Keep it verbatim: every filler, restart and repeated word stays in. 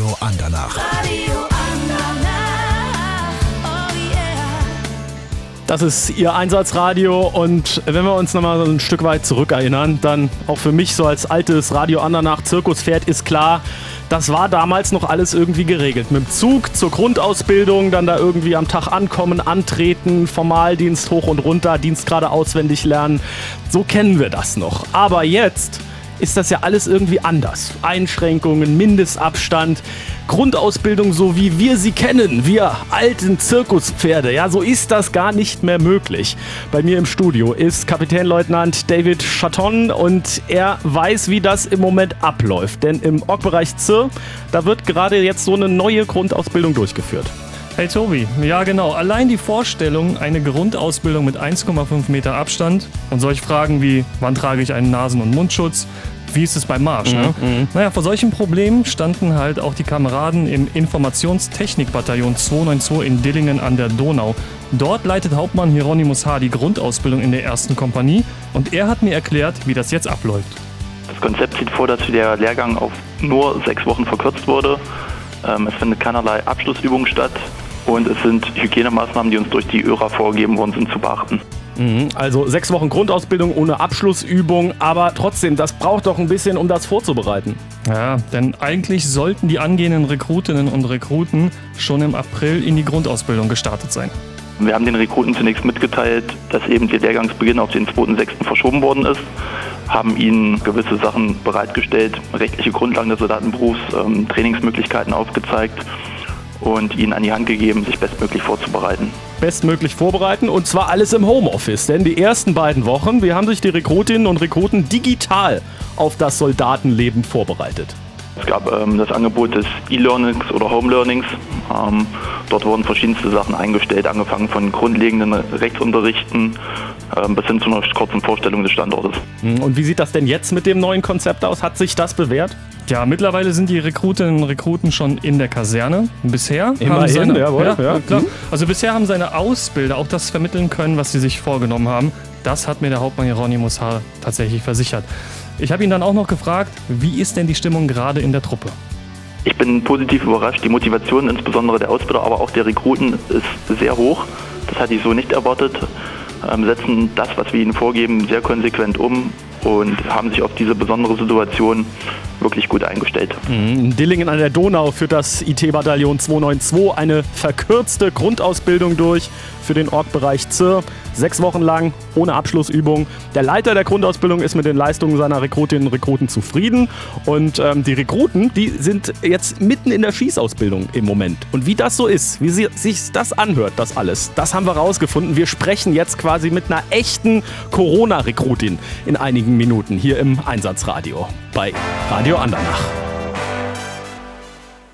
Radio Andernach. Radio Andernach, oh yeah. Das ist Ihr Einsatzradio und wenn wir uns nochmal so ein Stück weit zurückerinnern, dann auch für mich so als altes Radio Andernach Zirkuspferd ist klar, das war damals noch alles irgendwie geregelt. Mit dem Zug zur Grundausbildung, dann da irgendwie am Tag ankommen, antreten, Formaldienst hoch und runter, Dienstgrade auswendig lernen. So kennen wir das noch. Aber jetzt ist das ja alles irgendwie anders. Einschränkungen, Mindestabstand, Grundausbildung, so wie wir sie kennen, wir alten Zirkuspferde. Ja, so ist das gar nicht mehr möglich. Bei mir im Studio ist Kapitänleutnant David Chaton und er weiß, wie das im Moment abläuft. Denn im Org-Bereich Z I R, da wird gerade jetzt so eine neue Grundausbildung durchgeführt. Hey Tobi, ja genau, allein die Vorstellung, eine Grundausbildung mit eins Komma fünf Meter Abstand und solche Fragen wie, wann trage ich einen Nasen- und Mundschutz, wie ist es beim Marsch, ne? Mhm. Naja, vor solchen Problemen standen halt auch die Kameraden im Informationstechnikbataillon zweihundertzweiundneunzig in Dillingen an der Donau. Dort leitet Hauptmann Hieronymus H. die Grundausbildung in der ersten Kompanie und er hat mir erklärt, wie das jetzt abläuft. Das Konzept sieht vor, dass der Lehrgang auf nur sechs Wochen verkürzt wurde. Ähm, es findet keinerlei Abschlussübungen statt und es sind Hygienemaßnahmen, die uns durch die Ö R A vorgegeben worden sind, zu beachten. Mhm, also sechs Wochen Grundausbildung ohne Abschlussübung, aber trotzdem, das braucht doch ein bisschen, um das vorzubereiten. Ja, denn eigentlich sollten die angehenden Rekrutinnen und Rekruten schon im April in die Grundausbildung gestartet sein. Wir haben den Rekruten zunächst mitgeteilt, dass eben der Lehrgangsbeginn auf den zweiten sechsten verschoben worden ist, haben ihnen gewisse Sachen bereitgestellt, rechtliche Grundlagen des Soldatenberufs, ähm, Trainingsmöglichkeiten aufgezeigt und ihnen an die Hand gegeben, sich bestmöglich vorzubereiten. Bestmöglich vorbereiten und zwar alles im Homeoffice, denn die ersten beiden Wochen, wie haben sich die Rekrutinnen und Rekruten digital auf das Soldatenleben vorbereitet? Es gab ähm, das Angebot des E-Learnings oder Home-Learnings. Ähm, dort wurden verschiedenste Sachen eingestellt, angefangen von grundlegenden Rechtsunterrichten ähm, bis hin zu einer kurzen Vorstellung des Standortes. Und wie sieht das denn jetzt mit dem neuen Konzept aus? Hat sich das bewährt? Ja, mittlerweile sind die Rekrutinnen und Rekruten schon in der Kaserne. Bisher Immerhin, haben seine, jawohl, ja, ja. klar. Mhm. Also bisher haben seine Ausbilder auch das vermitteln können, was sie sich vorgenommen haben. Das hat mir der Hauptmann Hieronymus H. tatsächlich versichert. Ich habe ihn dann auch noch gefragt, wie ist denn die Stimmung gerade in der Truppe? Ich bin positiv überrascht. Die Motivation insbesondere der Ausbilder, aber auch der Rekruten ist sehr hoch. Das hatte ich so nicht erwartet. Ähm, setzen das, was wir ihnen vorgeben, sehr konsequent um und haben sich auf diese besondere Situation wirklich gut eingestellt. In Dillingen an der Donau führt das I T-Bataillon zweihundertzweiundneunzig eine verkürzte Grundausbildung durch für den Org-Bereich Z I R. Sechs Wochen lang, ohne Abschlussübung. Der Leiter der Grundausbildung ist mit den Leistungen seiner Rekrutinnen und Rekruten zufrieden. Und ähm, die Rekruten, die sind jetzt mitten in der Schießausbildung im Moment. Und wie das so ist, wie sie, sich das anhört, das alles, das haben wir rausgefunden. Wir sprechen jetzt quasi mit einer echten Corona-Rekrutin in einigen Minuten hier im Einsatzradio bei Radio Andernach.